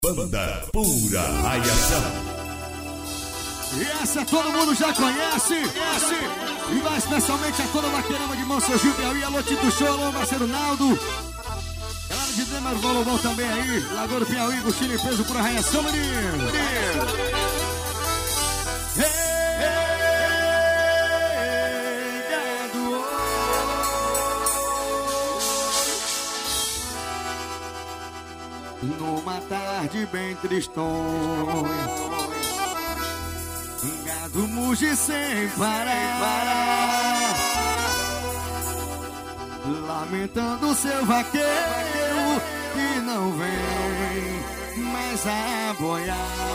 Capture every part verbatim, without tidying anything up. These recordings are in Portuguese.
Banda Pura Raiação. E essa todo mundo já conhece, conhece. E vai especialmente a toda a vaqueirama de Monsenhor Piauí, alô Tito Show, alô Marcelo Naldo. Galera de Demas Volobão também aí, Lagoa do Piauí, Gostino e Peso Pura Raiação, menino. Numa tarde bem tristonha, um gado muge sem parar, lamentando seu vaqueiro que não vem mais a boiar.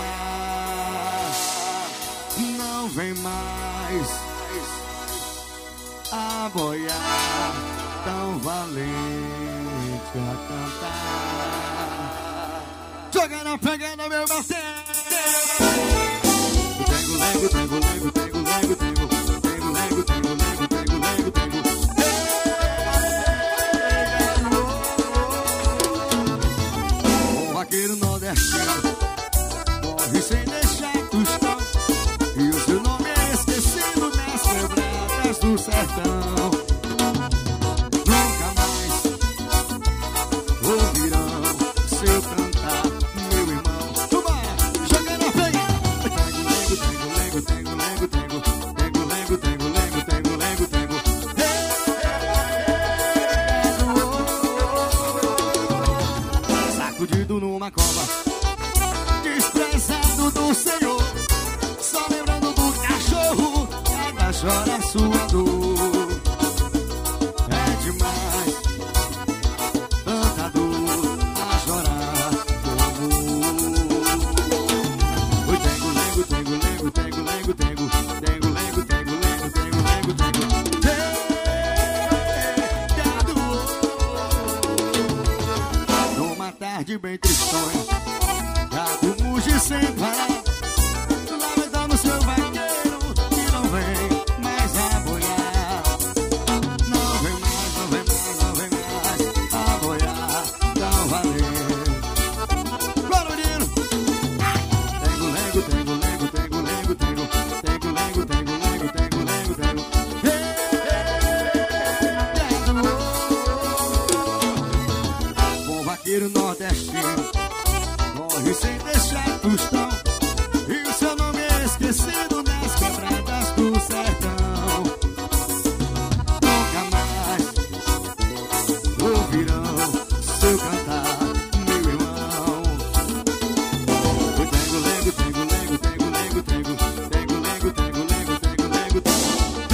Não vem mais a boiar, tão valente a cantar. Joga na pegada, meu bateu. Tengo, lego, tengo, lego, tengo, lego, tengo. Tengo, lego, tengo, lego, tengo, lego, tengo. O vaqueiro nordestino corre sem deixar tostão, e o seu nome é esquecido nas quebradas do sertão. Nunca mais ouvirão seu cantar, meu irmão. Tuba, joga na pegada. Tengo, lego, tengo, lego, tengo. Tengo, lego, tengo, lego, tengo, lego, tengo. Sacudido numa cova, desprezado do Senhor, só lembrando do cachorro, cada chora sua dor. É demais, tanta dor a chorar como. Oi, tengo, lego, tengo, lego, tengo, lego, tengo. Tengo, lego, tengo, lego, tengo, lego, tengo. Numa tarde bem tristonha, gato muge sem parar, lamentando seu vaqueiro que não vem mais a boiar. Não vem mais, não vem mais, não vem mais a boiar, tão valente. Bora, menino! Tengo, lego, tengo, lego, tengo, lego, tengo. Tengo, lego, tengo, lego, tengo, lego, tengo. Bom vaqueiro nordestino corre sem deixar tostão, e o seu nome é esquecido nas quebradas do sertão. Nunca mais ouvirão seu cantar, meu irmão. Eu tengo, lego, tengo, lego, tengo, lego, tengo. Tengo, lego, tengo, lego, tengo, lego, tengo.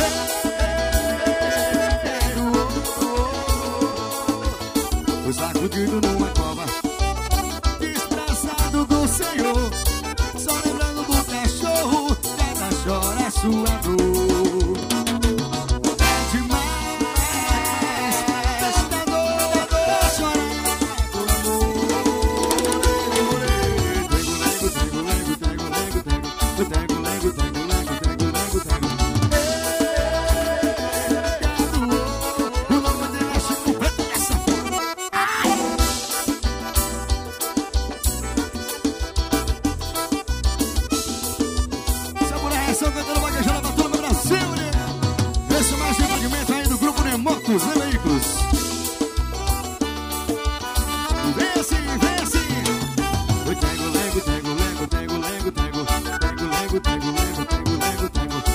Foi sacudido numa cova, desprezado do Senhor, só lembrando do cachorro, cada chora sua dor. É demais, esta dor a chorar por amor. Tengo, lego, tengo, lego, tengo, lego, tengo. Eu tengo, lego, tengo, lego, tengo, lego, tengo. O nome dele é Chico Preto dessa forma. Sabor a reação cantando vaquejada pra todo o Brasil, né? Esse mais um fragmento aí do grupo de motos e veículos. Vem assim, vem assim. Eu tengo, lego, tengo, lego, tengo, lego, tengo. Tengo, lego, tengo, lego, tengo, lego, tengo.